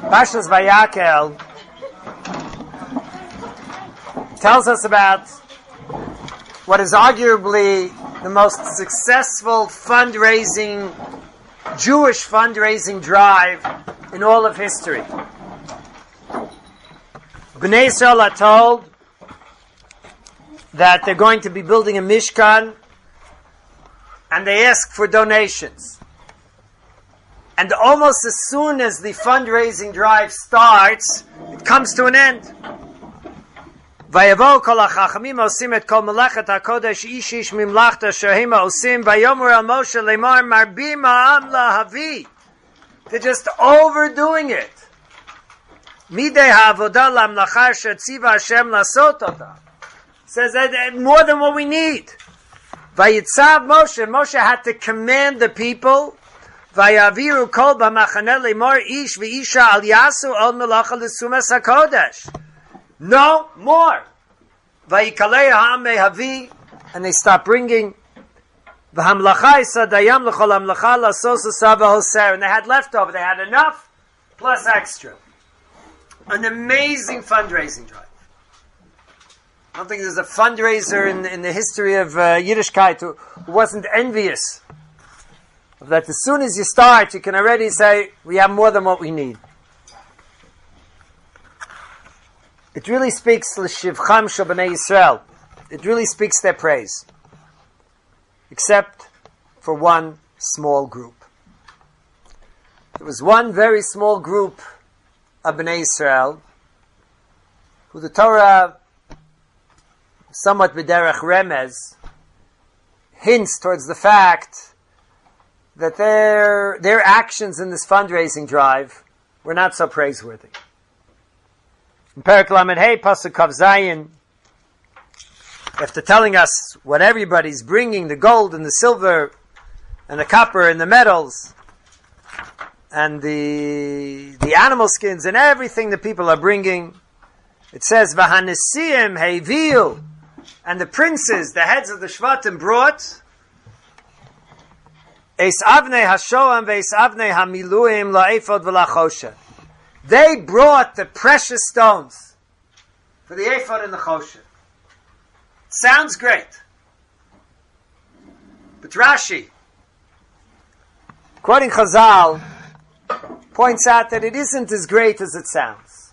Parshas Vayakel tells us about what is arguably the most successful Jewish fundraising drive in all of history. Bnei Yisrael are told that they're going to be building a Mishkan, and they ask for donations. And almost as soon as the fundraising drive starts, it comes to an end. Vayavo kol hachachamim osim et kol melechet hakodesh ish ish mimlachta shehema osim vayomer el Moshe lemar marbim ha'am lahavi. They're just overdoing it. Midei ha'avodah lamlachar shetziva Hashem lasot ota. Says that more than what we need. Vayitzav Moshe had to command the people. Vayaviru kol b'machaneh lemar ish v'isha al yasu al melacha l'sumas hakodesh. No more. Vayikalei ha'am mehavi, and they stop bringing. V'hamlacha isadayam l'chol hamlacha lasos usava hoser, and they had leftover. They had enough plus extra. An amazing fundraising drive. I don't think there's a fundraiser in the history of Yiddishkeit who wasn't envious of that. As soon as you start, you can already say, we have more than what we need. It really speaks to Shivcham Shel Bnei Yisrael. It really speaks their praise. Except for one small group. There was one very small group of Bnei Yisrael who the Torah, somewhat b'derech remez, hints towards the fact that their actions in this fundraising drive were not so praiseworthy. In Perek Lamed Hey, Pasuk Kav Zayin, after telling us what everybody's bringing, the gold and the silver and the copper and the metals and the animal skins and everything the people are bringing, it says, V'hanesiim heiviu, and the princes, the heads of the Shvatim, brought Eis Avnei Hashoam ve'Eis Avnei Hamiluim la'ephod v'la'choshen. They brought the precious stones for the ephod and the choshen. Sounds great. But Rashi, quoting Chazal, points out that it isn't as great as it sounds.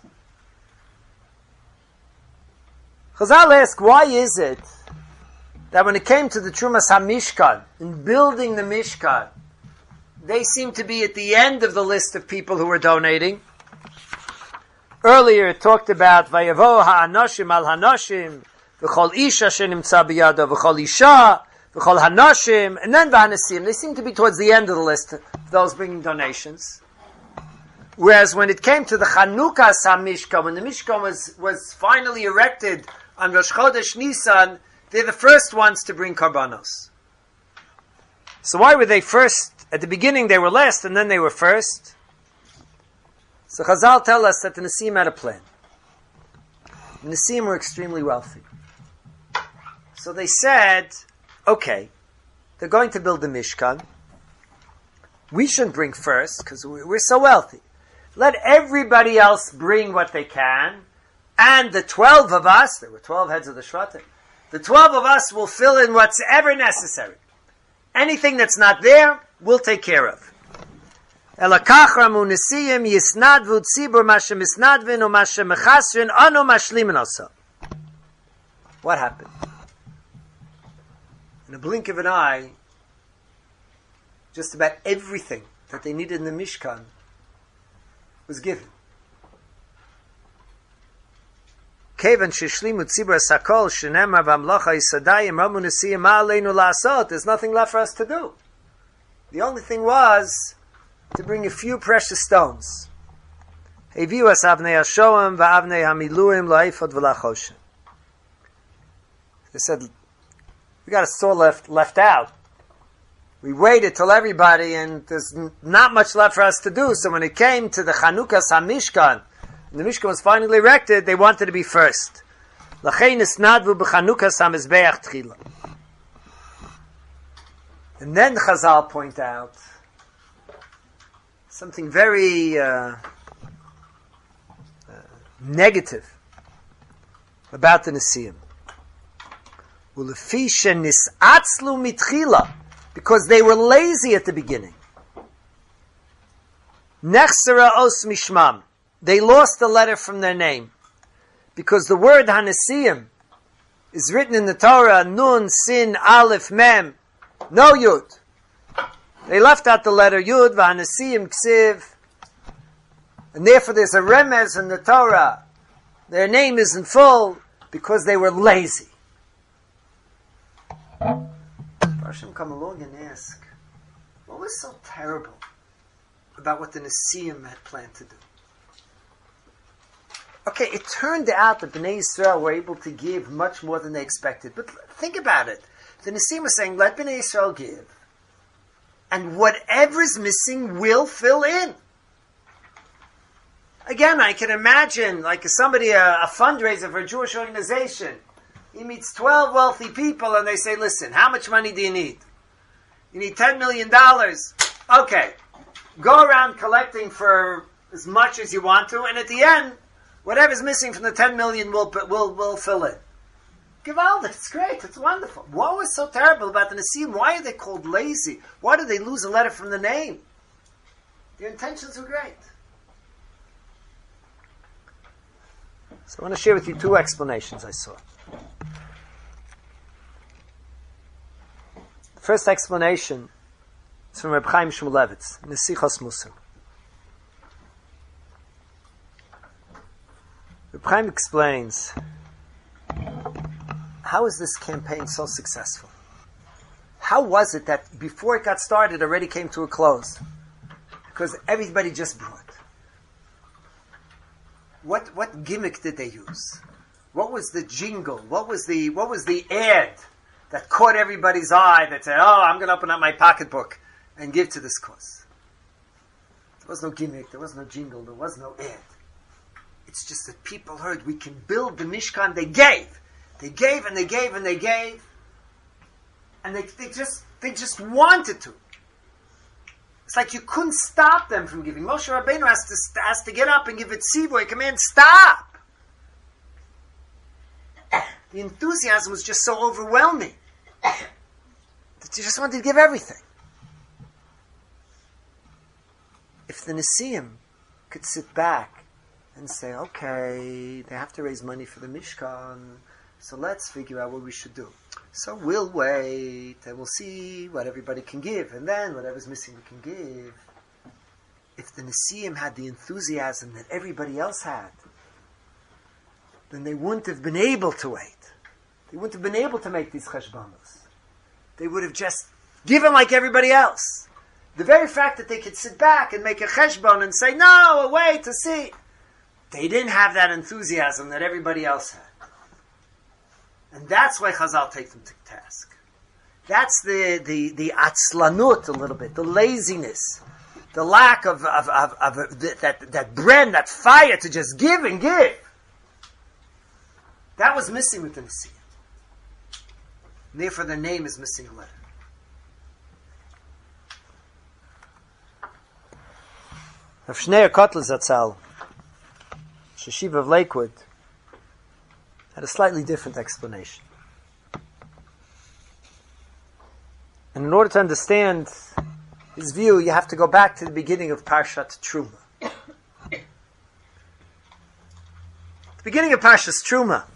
Chazal ask, why is it that when it came to the Trumas HaMishkan, in building the Mishkan, they seem to be at the end of the list of people who were donating? Earlier it talked about Vayavo ha'anoshim al hanoshim, v'chol isha shenimtza biyado, v'chol isha, v'chol hanoshim, and then v'hanesim. They seem to be towards the end of the list, those bringing donations. Whereas when it came to the Chanukas HaMishkan, when the Mishkan was finally erected on Rosh Chodesh Nisan, they're the first ones to bring karbanos. So why were they first? At the beginning they were last, and then they were first. So Chazal tell us that the Nesim had a plan. The Nesim were extremely wealthy. So they said, okay, they're going to build the Mishkan. We shouldn't bring first, because we're so wealthy. Let everybody else bring what they can, and the 12 of us, there were 12 heads of the Shvatim, the 12 of us will fill in what's ever necessary. Anything that's not there, we'll take care of. What happened? In a blink of an eye, just about everything that they needed in the Mishkan was given. There's nothing left for us to do. The only thing was to bring a few precious stones. They said, we got a store left out. We waited till everybody, and there's not much left for us to do. So when it came to the Chanukas HaMishkan, and the Mishkan was finally erected, they wanted to be first. And then Chazal point out something very negative about the Nesiim. Ulefi shenis'atzlu mitchila, because they were lazy at the beginning. Nechsera os mishmam, they lost the letter from their name, because the word Hanesiim is written in the Torah, Nun, Sin, Aleph, Mem, no Yud. They left out the letter Yud, V'Hanesiim Ksiv, and therefore there's a remez in the Torah. Their name isn't full because they were lazy. Hashem come along and ask, what was so terrible about what the Nesiim had planned to do? Okay, it turned out that Bnei Yisrael were able to give much more than they expected. But think about it. The Nesiim was saying, let Bnei Yisrael give, and whatever's missing will fill in. Again, I can imagine, like somebody, a fundraiser for a Jewish organization. He meets 12 wealthy people and they say, listen, how much money do you need? You need $10 million. Okay. Go around collecting for as much as you want to, and at the end, whatever's missing from the 10 million will fill in. Givaldic, it's great, it's wonderful. What was so terrible about the Nesiim? Why are they called lazy? Why did they lose a letter from the name? Their intentions were great. So I want to share with you two explanations I saw. The first explanation is from Reb Chaim Shmulevitz, in the Sichos Musar. Reb Chaim explains, how is this campaign so successful? How was it that before it got started, it already came to a close? Because everybody just brought. What gimmick did they use? What was the jingle? What was the ad that caught everybody's eye that said, oh, I'm going to open up my pocketbook and give to this cause? There was no gimmick, there was no jingle, there was no ad. It's just that people heard we can build the Mishkan. They gave. They gave and they gave and they gave. And they just wanted to. It's like you couldn't stop them from giving. Moshe Rabbeinu has to get up and give it tzivu, a command, stop! The enthusiasm was just so overwhelming that you just wanted to give everything. If the Nesiim could sit back and say, okay, they have to raise money for the Mishkan, so let's figure out what we should do. So we'll wait, and we'll see what everybody can give, and then whatever's missing we can give. If the Nesiim had the enthusiasm that everybody else had, then they wouldn't have been able to wait. They wouldn't have been able to make these cheshbonos. They would have just given like everybody else. The very fact that they could sit back and make a cheshbon and say, no, we'll wait to see. They didn't have that enthusiasm that everybody else had. And that's why Chazal take them to task. That's the atzlanut a little bit, the laziness, the lack of that bren, that fire to just give and give. That was missing with the Nesiim. Therefore, their name is missing a letter. Rav Shneur Kotler Zatzal, Sheshiva of Lakewood, had a slightly different explanation. And in order to understand his view, you have to go back to the beginning of Parshat Truma. The beginning of Parshat Truma,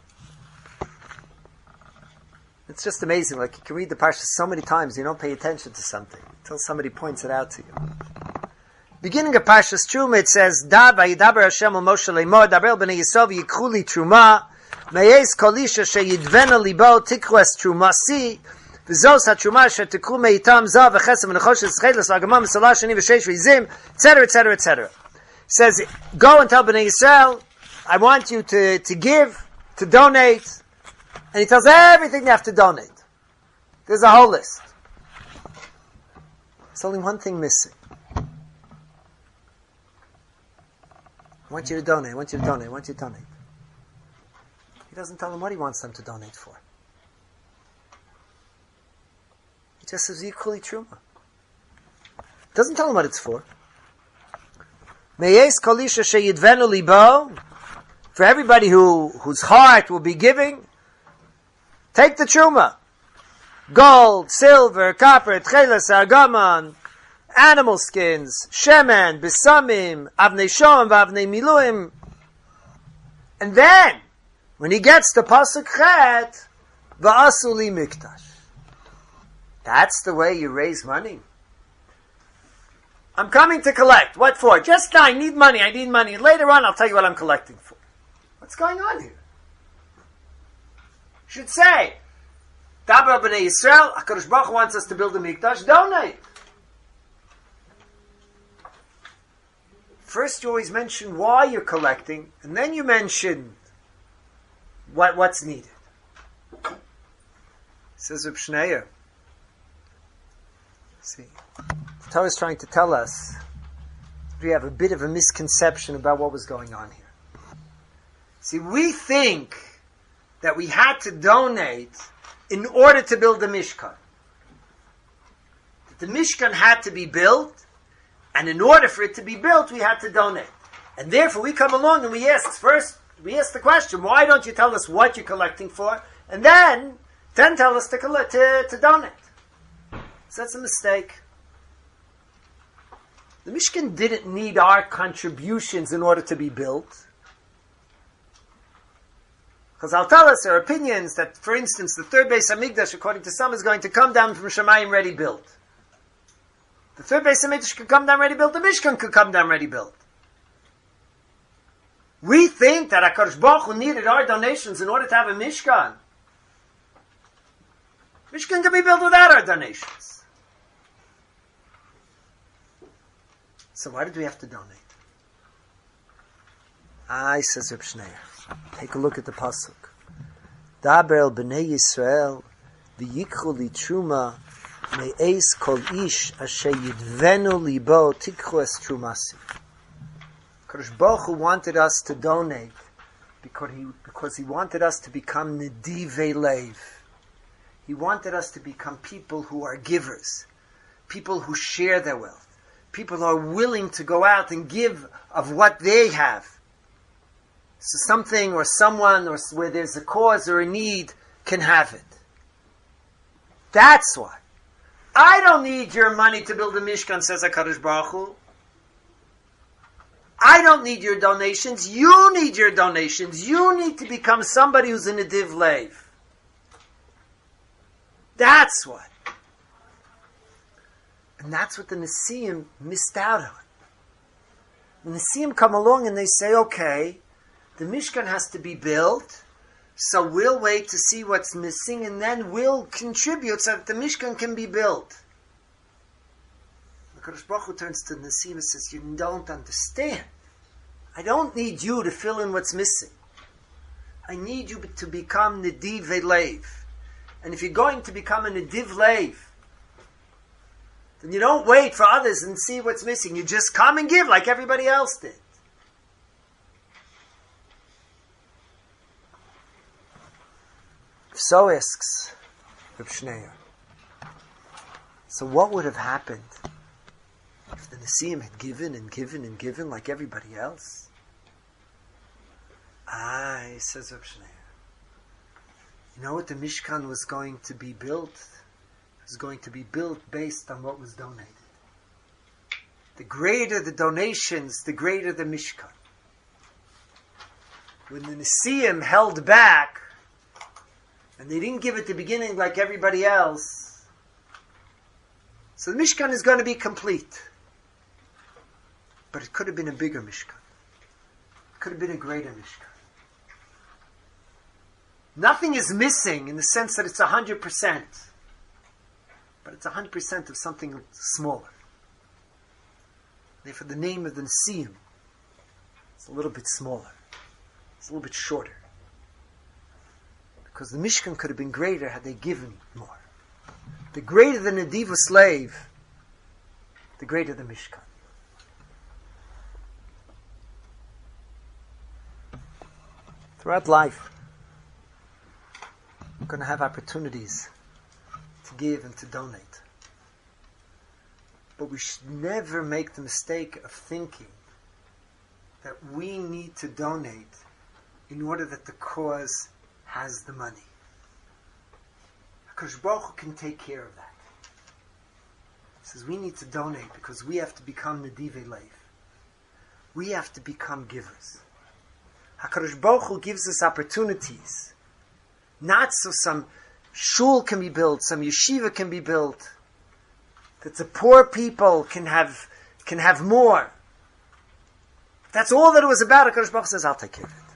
it's just amazing. Like, you can read the Parsha so many times, you don't pay attention to something until somebody points it out to you. Beginning of Parshat Truma, it says, Da vayidaber Hashem al Moshe lemor, daber b'nei Yisrael v'yikchu li truma, me'ez kol isha sheyidvena libo tikru es truma si, v'zos ha-truma shetikru me'itam zav v'chesem v'nechosh v'schedles v'agamam v'salah shani v'sheish v'izim, etc., etc., etc. It says, go and tell b'nei Yisrael, I want you to give, to donate, and he tells everything they have to donate. There's a whole list. There's only one thing missing. I want you to donate, I want you to donate, I want you to donate. He doesn't tell them what he wants them to donate for. He just says, Yikuli Truma. Doesn't tell them what it's for. Meyes kolisha sheyidvenu libo, For everybody whose heart will be giving, take the truma. Gold, silver, copper, tcheles, argaman, animal skins, shemen, besamim, avnei shoam, vavnei miluim. And then, when he gets to Pasuk Chet, va'asuli mikdash. That's the way you raise money. I'm coming to collect. What for? Just I need money. Later on, I'll tell you what I'm collecting for. What's going on here? You should say, Dabar b'nei Yisrael, HaKadosh Baruch Hu wants us to build a mikdash, donate. First you always mention why you're collecting, and then you mention what's needed. Says Reb Shneir. See, the Torah is trying to tell us we have a bit of a misconception about what was going on here. See, we think that we had to donate in order to build the Mishkan. The Mishkan had to be built, and in order for it to be built, we had to donate. And therefore, we come along and we ask the question, why don't you tell us what you're collecting for, and then tell us to donate. So that's a mistake. The Mishkan didn't need our contributions in order to be built. Because I'll tell us, there are opinions that, for instance, the third Beis HaMikdash, according to some, is going to come down from Shemayim ready built. The third Beis HaMikdash could come down ready built, the Mishkan could come down ready built. We think that HaKadosh Baruch Hu needed our donations in order to have a Mishkan. Mishkan can be built without our donations. So why did we have to donate? Says Reb Shneir. Take a look at the pasuk. Daber el b'nei Yisrael v'yikchu li truma me'eis kol ish asher yidvenu libo tikchu es trumasi. Kadosh Baruch Hu wanted us to donate because he wanted us to become nedivei leiv. He wanted us to become people who are givers, people who share their wealth, people who are willing to go out and give of what they have. So something or someone or where there's a cause or a need can have it. That's why. I don't need your money to build a Mishkan, says HaKadosh Baruch Hu. I don't need your donations. You need your donations. You need to become somebody who's in a div leiv. That's what. And that's what the Nesiim missed out on. The Nesiim come along and they say, okay, the Mishkan has to be built, so we'll wait to see what's missing, and then we'll contribute so that the Mishkan can be built. The HaKadosh Baruch Hu turns to the Nesiim and says, you don't understand. I don't need you to fill in what's missing. I need you to become Nediv Leiv. And if you're going to become a Nediv Leiv, then you don't wait for others and see what's missing. You just come and give like everybody else did. So asks Reb Shneir. So what would have happened if the Nesiim had given and given and given like everybody else? Says Reb Shneir. You know what the Mishkan was going to be built? It was going to be built based on what was donated. The greater the donations, the greater the Mishkan. When the Nesiim held back, and they didn't give at the beginning like everybody else, so the Mishkan is going to be complete. But it could have been a bigger Mishkan. It could have been a greater Mishkan. Nothing is missing in the sense that it's 100%. But it's 100% of something smaller. Therefore the name of the Nesiim is a little bit smaller. It's a little bit shorter. Because the Mishkan could have been greater had they given more. The greater the Nediva slave, the greater the Mishkan. Throughout life, we're going to have opportunities to give and to donate. But we should never make the mistake of thinking that we need to donate in order that the cause has the money. HaKadosh Baruch Hu can take care of that. He says we need to donate because we have to become Nedivei Leiv. We have to become givers. HaKadosh Baruch Hu gives us opportunities. Not so some shul can be built, some yeshiva can be built, that the poor people can have more. That's all that it was about. HaKadosh Baruch Hu says, I'll take care of it.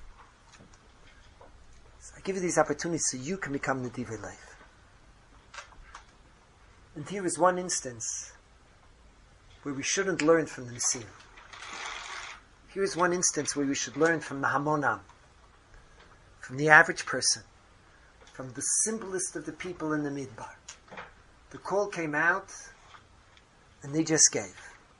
So I give you these opportunities so you can become Nedivei Leiv. And here is one instance where we shouldn't learn from the Nisim. Here is one instance where we should learn from the Hamonam, from the average person, from the simplest of the people in the Midbar. The call came out, and they just gave.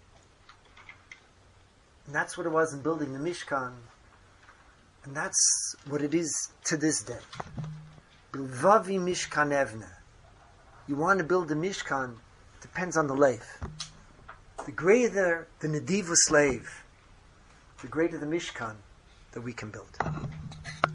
And that's what it was in building the Mishkan, and that's what it is to this day. Bilvavi Mishkan Evne. You want to build the Mishkan, depends on the Leiv. The greater the Nedivus Leiv, the greater the Mishkan that we can build.